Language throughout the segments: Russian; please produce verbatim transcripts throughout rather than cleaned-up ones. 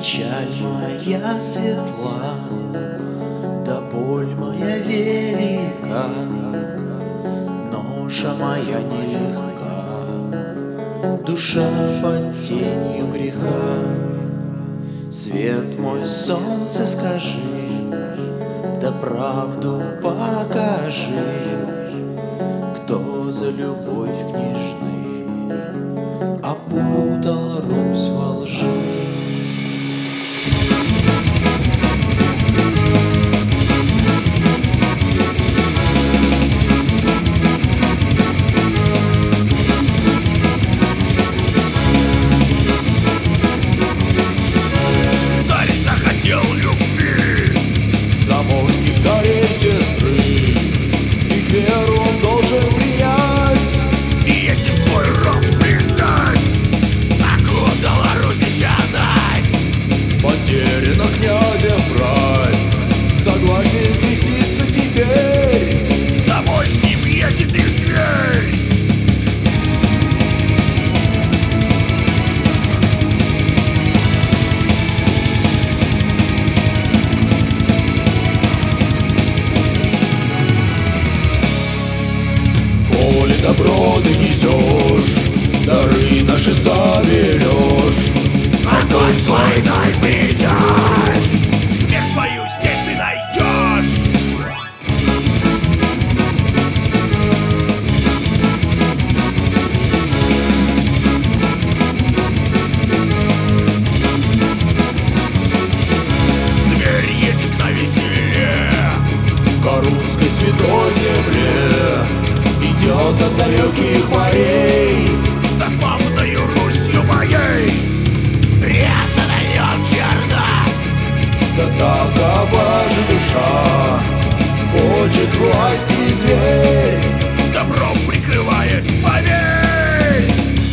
Печаль моя светла, да боль моя велика, ноша моя нелегка, душа под тенью греха. Свет мой, солнце, скажи, да правду покажи, кто за любовь княжны опутал Русь во лжи. Заморских царей сестры, их веру он должен принять и этим свой род предать. Окутала Русь щадать, потеряна князем брать, согласен креститься теперь. домой с ним едет их зверь. Коли добро ты несешь, дары наши заберешь, Огонь с войной придешь, смерть свою здесь ты найдешь. Зверь едет на веселе по русской святой земле, идет от далеких морей. со славною Русью моей. Резаная черна, Да такова же душа, хочет власти зверь. добром прикрываясь, поверь.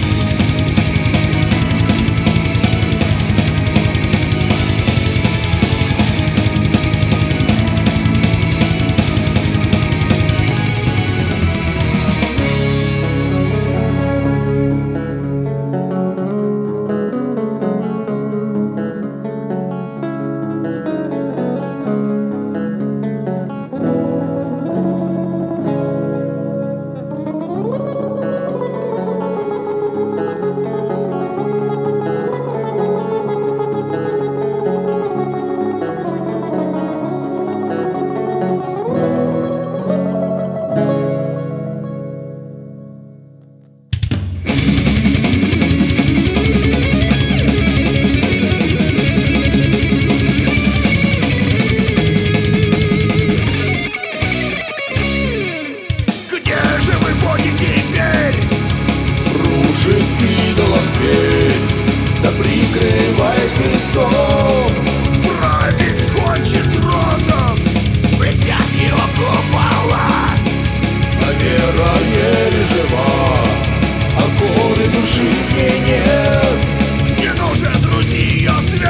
Рушит идолов зверь, да прикрываясь крестом, Править хочет родом, блестят его купола. а вера еле жива, а горы души в ней нет. Не нужен Руси ее свет.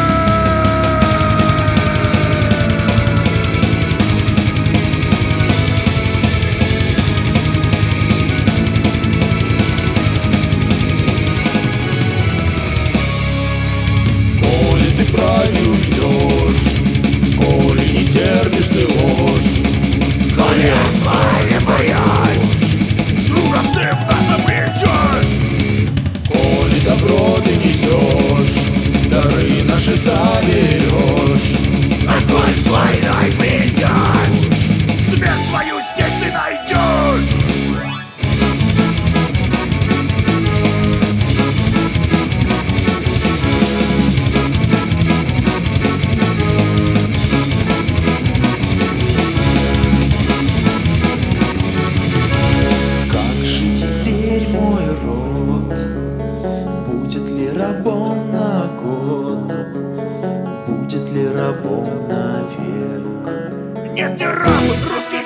Коли ты правил идешь, коли не терпишь ты ложь, Коли злая боясь, другом ты в нас обретешь. коли добро ты несешь, дары наши заберешь. Огонь с войной придешь, смерть свою здесь ты найдешь. Как же теперь мой род? Будет ли рабом на год? Будет ли рабом навек? Нет, не раб, русский